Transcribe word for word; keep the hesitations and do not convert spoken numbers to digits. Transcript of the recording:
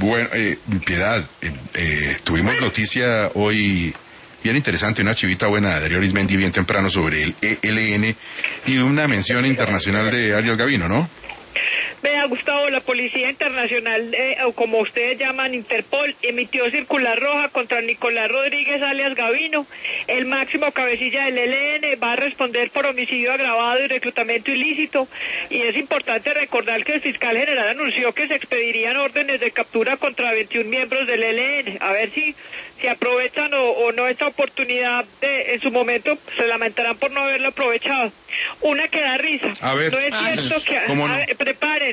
Bueno, eh, Piedad, eh, eh, tuvimos noticia hoy bien interesante, una chivita buena de Darío Arizmendi bien temprano sobre el E L N y una mención internacional de Arias Gavino, ¿no? Vea, Gustavo, la Policía Internacional, eh, o como ustedes llaman, Interpol, emitió circular roja contra Nicolás Rodríguez alias Gavino. El máximo cabecilla del E L N va a responder por homicidio agravado y reclutamiento ilícito. Y es importante recordar que el fiscal general anunció que se expedirían órdenes de captura contra veintiún miembros del E L N. A ver si, si aprovechan o, o no esta oportunidad. De, en su momento se lamentarán por no haberlo aprovechado. Una que da risa. A ver, no es cierto que... ¿cómo no? A ver, preparen.